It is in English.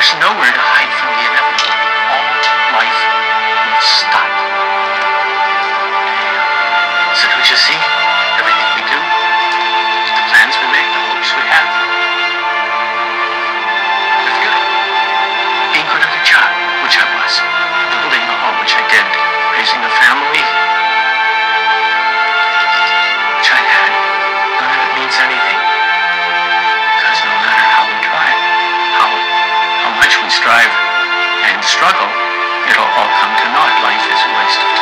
There's nowhere to hide from the inevitable. All life will stop. So don't you see? Everything we do, the plans we make, the hopes we have, they're futile. Being good at a job, which I was, building a home, which I did, raising a family, which I had, none of it means anything. Because no matter how we try, how much we strive and struggle, it'll all come to naught. Life is a waste of time.